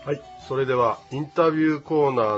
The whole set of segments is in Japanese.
はい、それではインタビューコーナ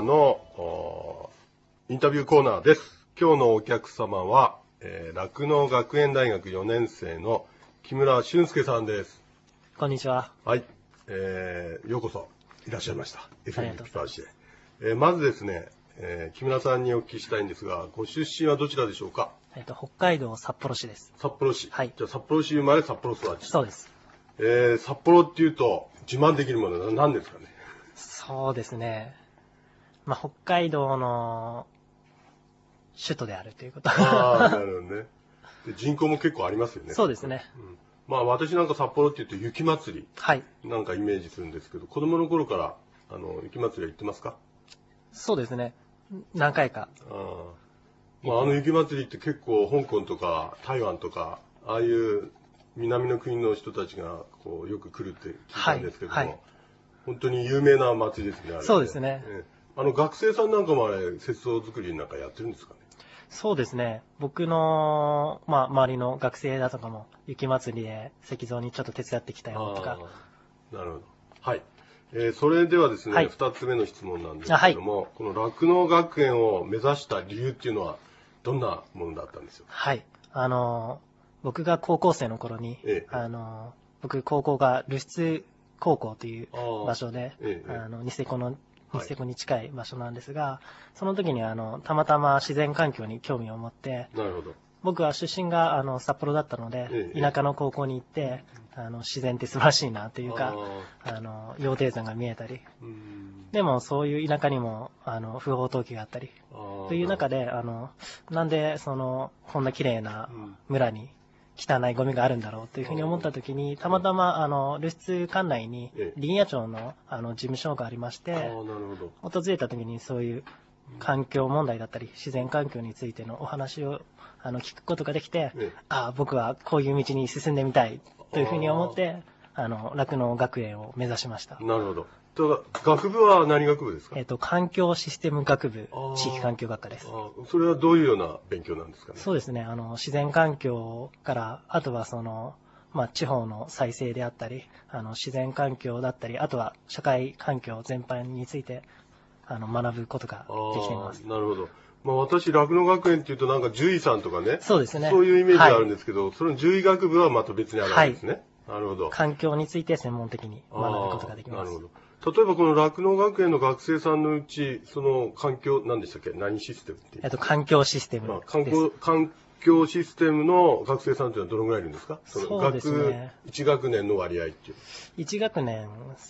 ーです。今日のお客様は、酪農学園大学4年生の木村俊介さんです。 こんにちは。 はい、ようこそいらっしゃいました。FM ピパーシへ。まずですね、木村さんにお聞きしたいんですが、ご出身はどちらでしょうか？ 北海道札幌市です。 札幌市。 はい。 じゃあ札幌市生まれ、札幌育ち。 そうです。 札幌っていうと自慢できるものは何ですかね？ そうですね。北海道の首都であるということ。 ああ、なるほどね。で、人口も結構ありますよね。 そうですね。 私なんか札幌って言うと雪まつり。 はい。 なんかイメージするんですけど、子供の頃から、雪まつりは行ってますか？ そうですね。何回か。 雪まつりって結構香港とか台湾とか、ああいう南の国の人たちがこうよく来るって聞いたんですけども、はいはい、本当に有名な祭りですね、あれね。 そうですね。 学生さんなんかもあれ、雪像作りなんかやってるんですかね？ そうですね。僕の、周りの学生だとかも雪まつりで石像にちょっと手伝ってきたよとか。 なるほど。はい。それではですね、2つ目の質問なんですけども、この酪農学園を目指した理由っていうのはどんなものだったんですよ？ はい。僕が高校生の頃に、僕高校が留守高校という場所で、ニセコに近い場所なんですが、その時にたまたま自然環境に興味を持って、 なるほど。 僕は出身が札幌だったので、田舎の高校に行って、自然って素晴らしいなというか、羊蹄山が見えたり、でもそういう田舎にも不法投棄があったりという中で、なんでこんな綺麗な村に汚いゴミがあるんだろうというふうに思ったときに、たまたま留守管内に林野庁の事務所がありまして、訪れたときにそういう環境問題だったり自然環境についてのお話を聞くことができて、僕はこういう道に進んでみたいというふうに思って酪農学園を目指しました。 なるほど。学部は何学部ですか？ 環境システム学部、地域環境学科です。 それはどういうような勉強なんですかね？ そうですね。自然環境から、あとは地方の再生であったり、自然環境だったり、あとは社会環境全般について、学ぶことができています。 なるほど。私、酪農学園っていうとなんか獣医さんとかね。 そうですね。 そういうイメージがあるんですけど、その獣医学部はまた別にあるわけですね。なるほど。 環境について専門的に学ぶことができます。 なるほど。例えばこの酪農学園の学生さんのうち、その環境、何でしたっけ？何システムっていう？ 環境システムです。 環境システムの学生さんというのはどのぐらいいるんですか？ そうですね。 1学年の割合っていう。 1学年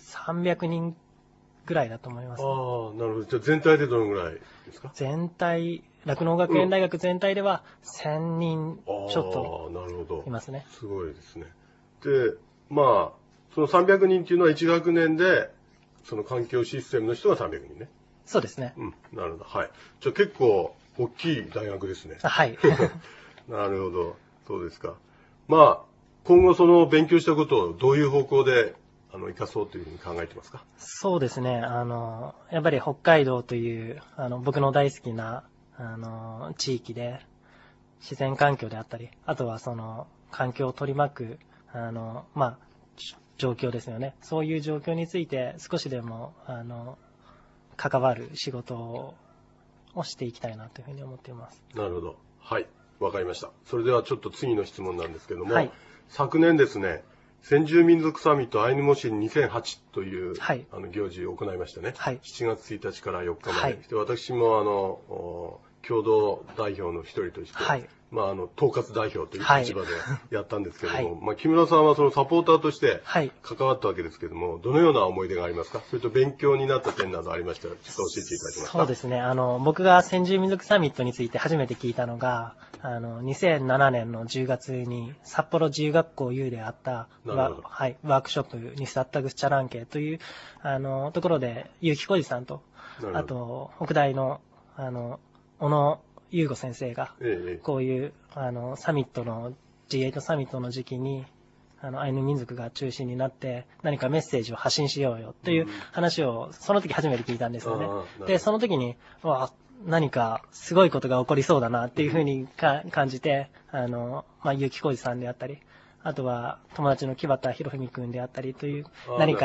300人ぐらいだと思います。 なるほど。じゃあ全体でどのぐらいですか？ 酪農学園大学全体では1000人ちょっといますね。 すごいですね。で、その300人っていうのは1学年で、その環境システムの人が300人ね。 そうですね。 なるほど。はい。じゃあ結構大きい大学ですね。 はい。 なるほど。そうですか。今後その勉強したことをどういう方向で生かそうというふうに考えてますか？ そうですね。やっぱり北海道という、僕の大好きな、地域で、自然環境であったり、あとは環境を取り巻く、状況ですよね。そういう状況について少しでも、関わる仕事をしていきたいなというふうに思っています。 なるほど。はい。わかりました。それではちょっと次の質問なんですけども、 はい、 昨年ですね、先住民族サミットアイヌモシン2008という、行事を行いましたね。7月1日から4日まで。で私も共同代表の一人として、統括代表という立場でやったんですけども、木村さんはそのサポーターとして関わったわけですけども、どのような思い出がありますか？それと勉強になった点などありましたら、ちょっと教えていただけますか？ そうですね。僕が先住民族サミットについて初めて聞いたのが、2007年の10月に札幌自由学校 U であったワークショップにサッタグスチャランケというところで結城浩二さんと、あと北大の小野優吾先生が、こういうサミットの G8 サミットの時期にアイヌ民族が中心になって何かメッセージを発信しようよという話をその時初めて聞いたんですよね。でその時に何かすごいことが起こりそうだなっていうふうに感じて結城浩二さんであったり、あとは友達の木端博文君であったりという何か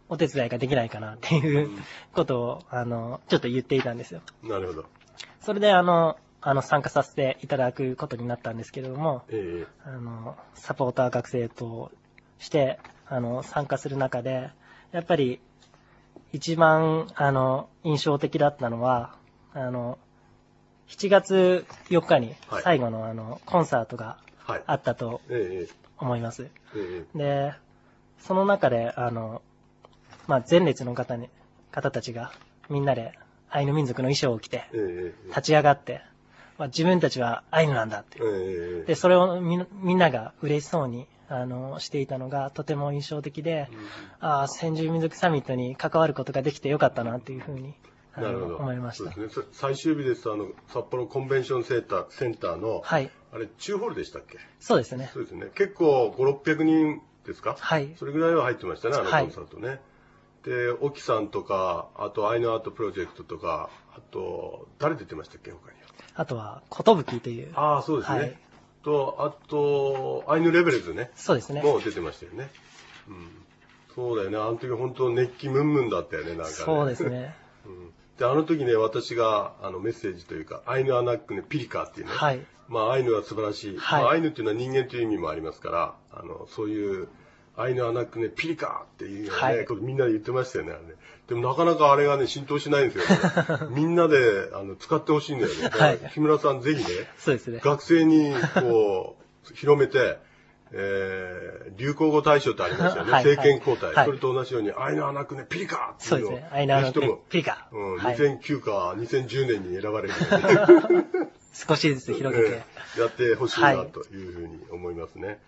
お手伝いができないかなっていうことを、ちょっと言っていたんですよ。 なるほど。 それで参加させていただくことになったんですけれども、サポーター学生として、参加する中で、やっぱり、一番、印象的だったのは、7月4日に最後の、コンサートがあったと思います。で、その中で、前列の方たちがみんなでアイヌ民族の衣装を着て、立ち上がって、自分たちはアイヌなんだって。で、それをみんなが嬉しそうに、していたのがとても印象的で、先住民族サミットに関わることができてよかったなっていうふうに、思いました。 そうですね。最終日ですと、札幌コンベンションセンターの、あれ、中ホールでしたっけ？ そうですね。 そうですね。結構5、600人ですか？ はい。 それぐらいは入ってましたね、コンサートね。で、沖さんとか、あとアイヌアートプロジェクトとか、あと、誰出てましたっけ、他に。 あとは、ことぶきという。 そうですね。あと、アイヌレベルズね。 そうですね。 もう出てましたよね。そうだよね。あの時本当熱気ムンムンだったよね、なんかね。 そうですね。 で、あの時ね、私がメッセージというか、アイヌアナックね、ピリカっていうね。アイヌは素晴らしい。アイヌっていうのは人間という意味もありますから、そういう、アイヌアナックね、ピリカっていうね、これみんなで言ってましたよね、あれね。でもなかなかあれがね、浸透しないんですよ、ね。みんなで使ってほしいんだよね。木村さんぜひね、 そうですね。 学生にこう、広めて、流行語大賞ってありましたよね。政権交代。それと同じように、アイヌアナックね、ピリカっていうのを。 そうですね。アイヌアナックね、ピリカ。 2009か2010年に選ばれる。 少しずつ広げて。 やってほしいなというふうに思いますね。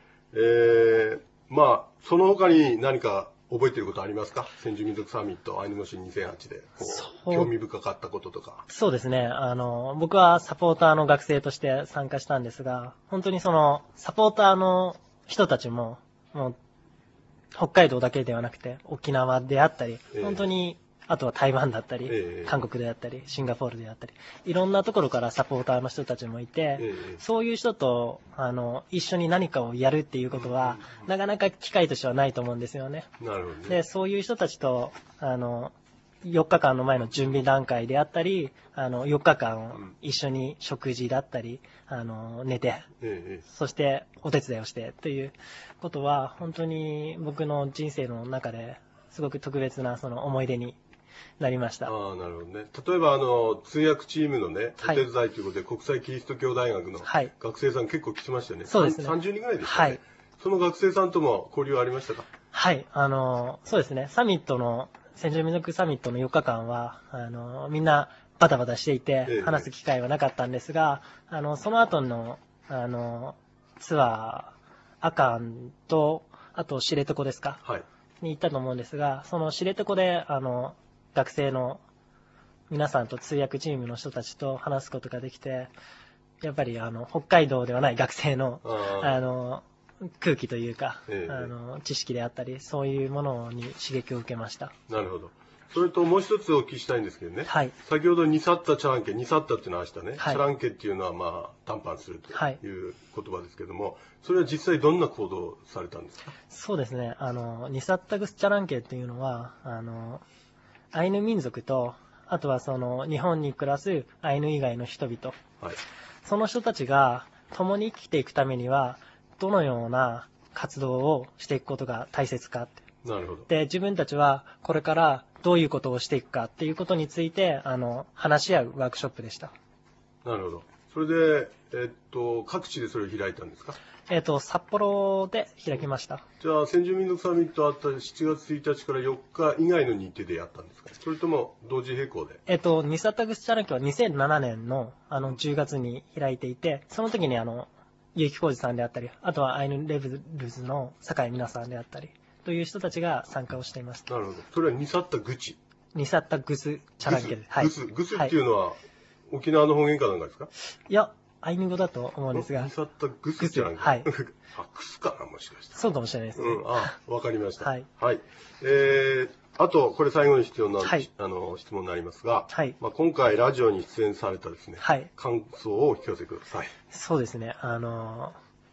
その他に何か覚えていることありますか？先住民族サミット、アイヌモシン2008で、興味深かったこととか。 そうですね。僕はサポーターの学生として参加したんですが、本当にサポーターの人たちも、もう、北海道だけではなくて、沖縄であったり、本当に、あとは台湾だったり、韓国であったり、シンガポールであったり、いろんなところからサポーターの人たちもいて、そういう人と、一緒に何かをやるっていうことは、なかなか機会としてはないと思うんですよね。 なるほどね。 で、そういう人たちと、4日間の前の準備段階であったり、4日間一緒に食事だったり、寝て、そしてお手伝いをしてということは、本当に僕の人生の中ですごく特別な思い出になりました。 なるほどね。例えば通訳チームのね、お手伝いということで、国際キリスト教大学の学生さん結構来てましたよね。 そうですね。 30人ぐらいでしたね。その学生さんとも交流はありましたか？ はい、そうですね。先住民族サミットの4日間は、みんなバタバタしていて、話す機会はなかったんですが、その後の、ツアー、アカンと、あと知床ですか？に行ったと思うんですが、その知床で、学生の皆さんと通訳チームの人たちと話すことができて、やっぱり北海道ではない学生の、空気というか、知識であったり、そういうものに刺激を受けました。 なるほど。それともう一つお聞きしたいんですけどね。先ほどニサッタチャランケ、ニサッタっていうのは明日ね、チャランケっていうのは談判するという言葉ですけども、それは実際どんな行動をされたんですか？ そうですね。ニサッタグスチャランケっていうのは、アイヌ民族と、あとは日本に暮らすアイヌ以外の人々。その人たちが共に生きていくためには、どのような活動をしていくことが大切かって。 なるほど。 で、自分たちはこれからどういうことをしていくかっていうことについて、話し合うワークショップでした。 なるほど。それで、各地でそれを開いたんですか？ 札幌で開きました。 じゃあ、先住民族サミットあった7月1日から4日以外の日程でやったんですか？それとも同時並行で？ ニサッタグスチャランケは2007年の10月に開いていて、その時に結城浩二さんであったり、あとはアイヌレベルズの酒井美奈さんであったり、という人たちが参加をしていました。 なるほど。それはニサッタグチ。 ニサッタグスチャランケです。 グスっていうのは、沖縄の方言かなんかですか？ いや、アイヌ語だと思うんですが。 ニサッタグスチャランケ。 はい。 グスかな、もしかして。 そうかもしれないですね。 わかりました。 はい。 あと、これ最後に質問になりますが、今回ラジオに出演されたですね、感想をお聞かせください。 そうですね。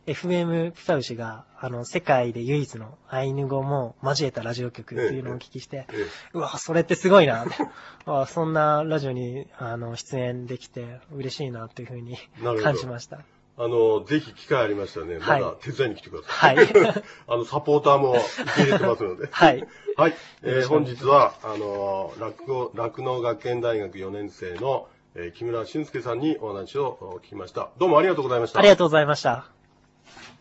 FM プサウシが、世界で唯一のアイヌ語も交えたラジオ局っていうのをお聞きして、うわ、それってすごいなって。そんなラジオに、出演できて嬉しいなっていうふうに感じました。 ぜひ機会ありましたらね、まだ手伝いに来てください。はい。サポーターも受け入れてますので。はい。はい。本日は、酪農学園大学4年生の、木村俊介さんにお話を聞きました。どうもありがとうございました。 ありがとうございました。